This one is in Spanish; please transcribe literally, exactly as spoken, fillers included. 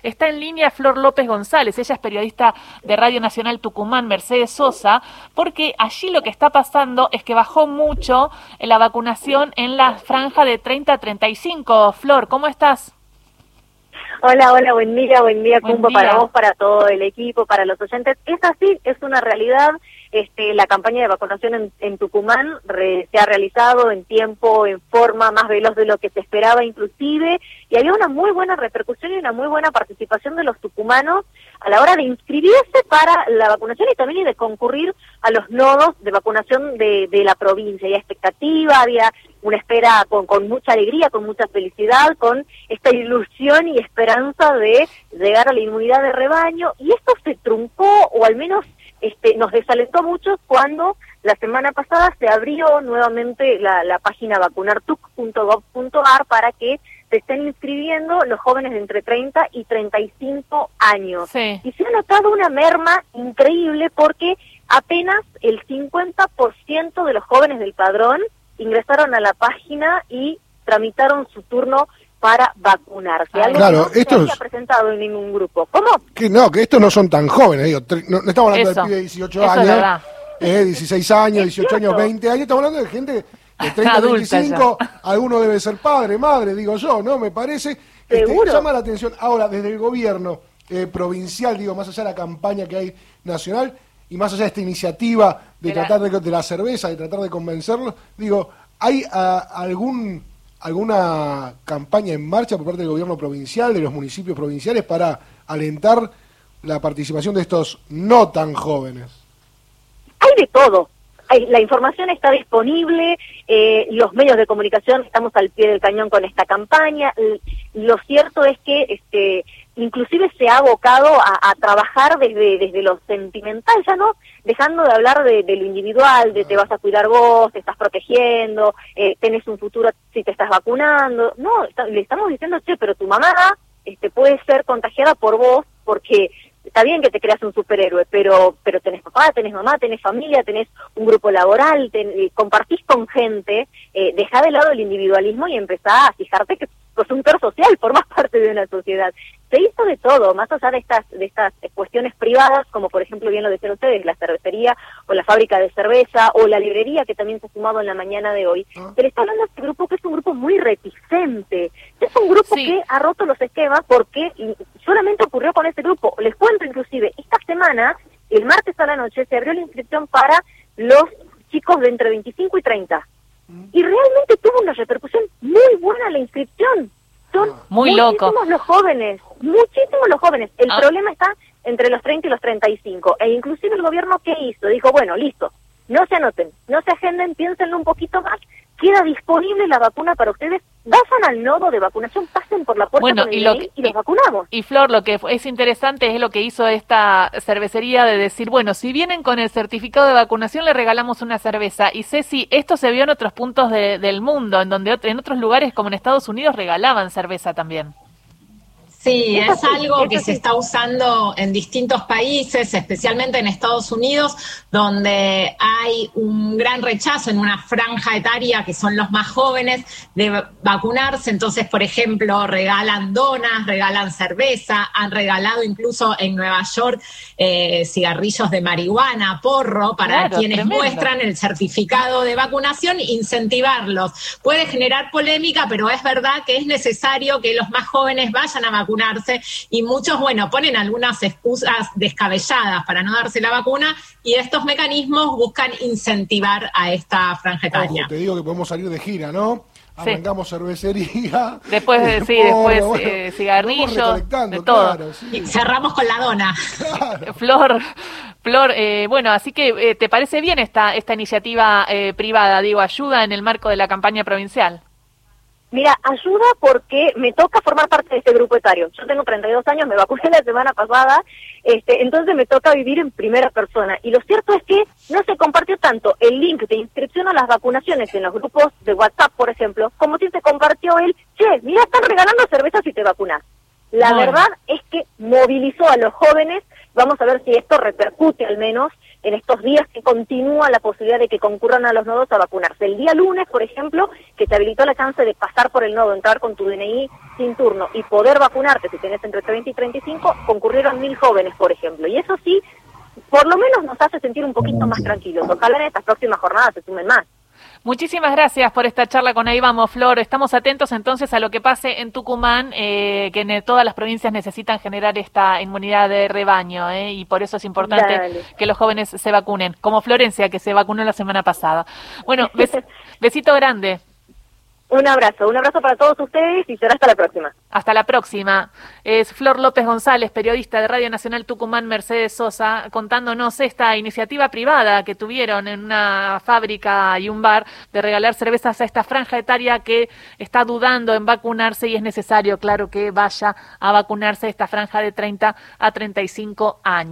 Está en línea Flor López González, ella es periodista de Radio Nacional Tucumán, Mercedes Sosa, porque allí lo que está pasando es que bajó mucho la vacunación en la franja de treinta a treinta y cinco. Flor, ¿cómo estás? Hola, hola, buen día, buen día, Buen Cumbo, día. para vos, para todo el equipo, para los oyentes. Es así, es una realidad. Este, la campaña de vacunación en, en Tucumán re, se ha realizado en tiempo, en forma más veloz de lo que se esperaba inclusive, y había una muy buena repercusión y una muy buena participación de los tucumanos a la hora de inscribirse para la vacunación y también de concurrir a los nodos de vacunación de, de la provincia. Había expectativa, había una espera con, con mucha alegría, con mucha felicidad, con esta ilusión y esperanza de llegar a la inmunidad de rebaño, y esto se truncó, o al menos este, nos desalentó mucho cuando la semana pasada se abrió nuevamente la, la página vacunartuc punto gov punto ar para que se estén inscribiendo los jóvenes de entre treinta y treinta y cinco años. Sí. Y se ha notado una merma increíble porque apenas el cincuenta por ciento de los jóvenes del padrón ingresaron a la página y tramitaron su turno para vacunarse. Algo claro, que no esto se había es... presentado en ningún grupo. ¿Cómo? Que no, que estos no son tan jóvenes, digo, tre... no, no estamos hablando Eso. de pibe de dieciocho Eso es años, verdad. eh, dieciséis años, dieciocho años, cierto. veinte años, estamos hablando de gente de treinta, Adulta treinta y cinco, alguno debe ser padre, madre, digo yo, ¿no? Me parece, Seguro. este, llama la atención. Ahora, desde el gobierno eh, provincial, digo, más allá de la campaña que hay nacional, y más allá de esta iniciativa de Era... tratar de, de la cerveza, de tratar de convencerlos, digo, ¿hay a, algún... alguna campaña en marcha por parte del gobierno provincial, de los municipios provinciales, para alentar la participación de estos no tan jóvenes? Hay de todo. Hay, la información está disponible, eh, los medios de comunicación estamos al pie del cañón con esta campaña. L- lo cierto es que este, inclusive se ha abocado a, a trabajar desde, desde lo sentimental, ya no dejando de hablar de, de lo individual, de te vas a cuidar vos, te estás protegiendo, eh, tenés un futuro si te estás vacunando. No, está, le estamos diciendo, che, pero tu mamá este, puede ser contagiada por vos, porque está bien que te creas un superhéroe, pero pero tenés papá, tenés mamá, tenés familia, tenés un grupo laboral, ten, eh, compartís con gente, eh, dejá de lado el individualismo y empezá a fijarte que sos un ser social, formás parte de una sociedad. Se hizo de todo, más allá de estas de estas cuestiones privadas, como por ejemplo bien lo decían ustedes, la cervecería o la fábrica de cerveza o la librería que también se ha sumado en la mañana de hoy. ¿Ah? Se le está hablando a este grupo que es un grupo muy reticente, es un grupo Sí. que ha roto los esquemas porque solamente ocurrió con ese grupo. Les cuento inclusive, esta semana, el martes a la noche, se abrió la inscripción para los chicos de entre veinticinco y treinta. Y realmente tuvo una repercusión muy buena la inscripción. Son Muy muchísimos loco. los jóvenes, muchísimos los jóvenes. El Ah. problema está entre los treinta y los treinta y cinco. E inclusive el gobierno, ¿qué hizo? Dijo, bueno, listo, no se anoten, no se agenden, piénsenlo un poquito más. Queda disponible la vacuna para ustedes. Vayan al nodo de vacunación, pasen por la puerta Bueno, con el y lo D N I que- y los vacunamos. Y Flor, lo que es interesante es lo que hizo esta cervecería de decir, bueno, si vienen con el certificado de vacunación le regalamos una cerveza. Y Ceci, esto se vio en otros puntos de- del mundo, en donde ot- en otros lugares como en Estados Unidos regalaban cerveza también. Sí, Es es así, algo es que así. se está usando en distintos países, especialmente en Estados Unidos, donde hay un gran rechazo en una franja etaria que son los más jóvenes de vacunarse. Entonces, por ejemplo, regalan donas, regalan cerveza, han regalado incluso en Nueva York eh, cigarrillos de marihuana, porro, para Claro, quienes tremendo. muestran el certificado de vacunación, incentivarlos. Puede generar polémica, pero es verdad que es necesario que los más jóvenes vayan a vacunarse, y muchos, bueno, ponen algunas excusas descabelladas para no darse la vacuna, y estos mecanismos buscan incentivar a esta franja etaria. Ojo, te digo que podemos salir de gira, ¿no? Sí. Arrancamos cervecería. Después, de- sí, porro, después bueno, eh, cigarrillos, vamos recolectando, de todo. claro, sí. Y cerramos con la dona. Claro. Flor, Flor, eh, bueno, así que eh, ¿te parece bien esta esta iniciativa eh, privada? Digo, ayuda en el marco de la campaña provincial. Mira, ayuda porque me toca formar parte de este grupo etario. Yo tengo treinta y dos años, me vacuné la semana pasada, este, entonces me toca vivir en primera persona. Y lo cierto es que no se compartió tanto el link de inscripción a las vacunaciones en los grupos de WhatsApp, por ejemplo, como si se compartió el, che, mira, están regalando cerveza si te vacunas. La Bueno. verdad es que movilizó a los jóvenes. Vamos a ver si esto repercute al menos en estos días que continúa la posibilidad de que concurran a los nodos a vacunarse. El día lunes, por ejemplo, que te habilitó la chance de pasar por el nodo, entrar con tu D N I sin turno y poder vacunarte si tenés entre treinta y treinta y cinco, concurrieron mil jóvenes, por ejemplo. Y eso sí, por lo menos nos hace sentir un poquito más tranquilos. Ojalá en estas próximas jornadas se sumen más. Muchísimas gracias por esta charla con Ahí Vamos, Flor. Estamos atentos entonces a lo que pase en Tucumán, eh, que en todas las provincias necesitan generar esta inmunidad de rebaño, eh, y por eso es importante Dale. que los jóvenes se vacunen, como Florencia, que se vacunó la semana pasada. Bueno, bes besito grande. Un abrazo, un abrazo para todos ustedes y será hasta la próxima. Hasta la próxima. Es Flor López González, periodista de Radio Nacional Tucumán, Mercedes Sosa, contándonos esta iniciativa privada que tuvieron en una fábrica y un bar de regalar cervezas a esta franja etaria que está dudando en vacunarse y es necesario, claro, que vaya a vacunarse esta franja de treinta a treinta y cinco años.